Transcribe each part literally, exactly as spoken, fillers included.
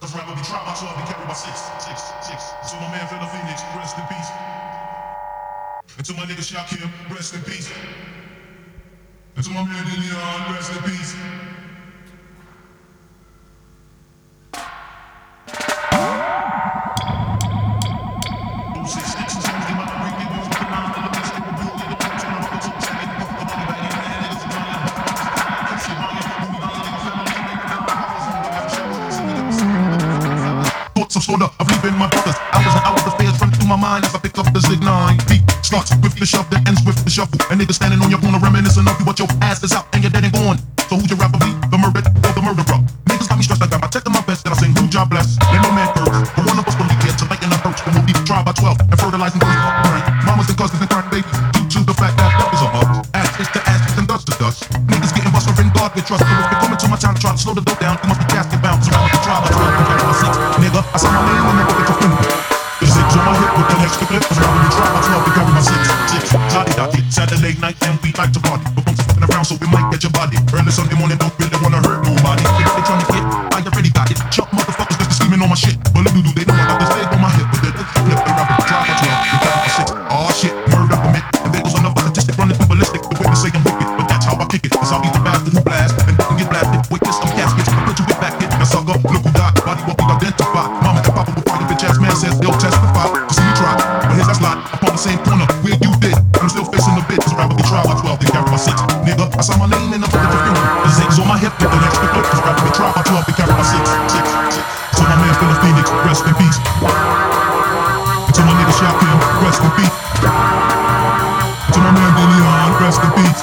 Cause rapper be tried by twelve, be carried by six, six, six. So my man Philip Phoenix, rest in peace. And to my nigga Shakim, rest in peace. And to my man Leon, rest in peace. Thoughts of sorta of leaving my brothers. Hours and hours of fears running through my mind as I pick up the Zig nine. Beat starts with the shove, then ends with the shuffle. And niggas standing on your corner reminiscing of you, but your ass is out and you're dead and gone. So who's your rapper be? The murdered or the murderer? Niggas got me stressed, I got my tech and my best, that I sing, who job bless. Let no man curse, but one of us will be here to lighten the hurts. When we'll be tried by twelve and fertilizing those right. Mamas and cousins and current babies, due to the fact that love is a mug. Ass is to ass and dust to dust. Niggas getting bust for in God we trust. So if you're coming to my town to try to slow the dope down, you must be casket bound. Surround with the trial by twelve and carry my six. Nigga, I saw my name and never get to finish. The six on my hip with the extra clip. Surround with the trial by twelve and carry my six. Six, Toddy Dotty, Saturday night and we like to party. But folks are fucking around so we might get your body. Early Sunday morning don't really wanna hurt nobody. If they trying to get, I already got it. Chuck motherfuckers that's scheming on my shit. But little do they know I got this leg on my hip. But they're just flip around with the trial by twelve and carry my six. Aw shit, murder commit. And there goes another statistic running through ballistic. The witness say I'm wicked, but that's how I kick it. Cause I'll be the bastard who blast and doesn't get blasted. Wait, this some caskets, I put you with back hit. Now sucker, look who died, body won't be identified. Mama and papa will find a bitch ass man says they'll testify. To see me try, but here's that slot upon the same corner where you did. I'm still facing the bitch, cause rather be tried by twelve than carry my six. Nigga, I saw my name in the fucking funeral. The zig's on my hip with the next clip. Cause rather be tried by twelve than carry my six, six, six. So my man Philip Phoenix, rest in peace. To my nigga Shakim, rest in peace. To my man Leon, rest in peace.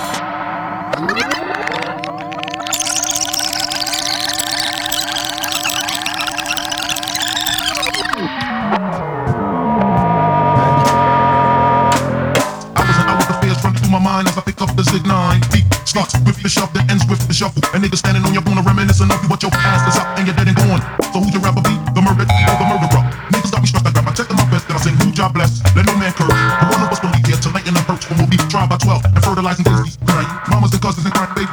My mind as I pick up the Zig nine. Beat starts with the shove, then ends with the shuffle. And niggas standing on your corner reminiscing of you, but your ass is out and you're dead and gone. So who's your rapper be? The murdered or the murderer? Niggas got me stressed, I got my tech and my best, that I sing, who job bless. Let no man curse, but one of us will be here to lighten the hurts when we'll be tried by twelve and fertilizing daisies. Right? Mamas and cousins and current babies.